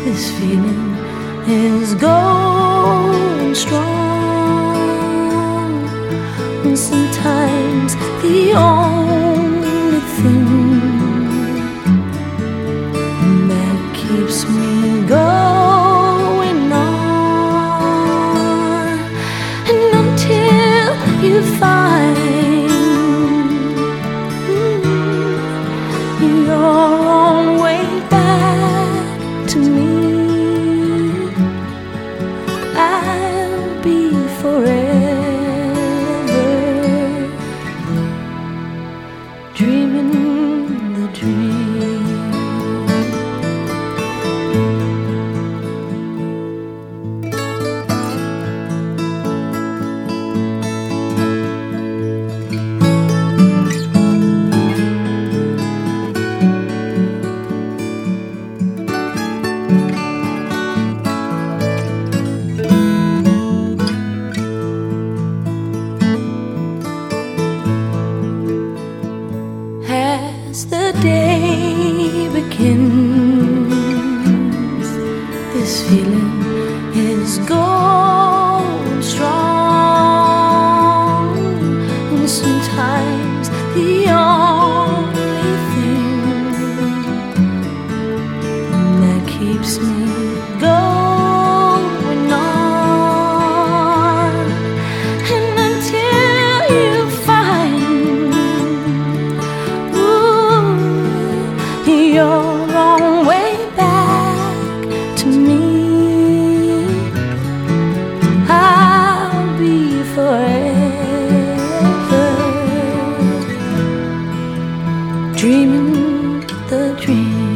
this feeling is going strong. And sometimes the only thing that keeps me going on, and until you find your own way back to me, I'll be forever dreaming the dream. As the day begins, this feeling is going strong, and sometimes the only thing that keeps me going on, and until you find your own way back to me, I'll be forever dreaming the dream.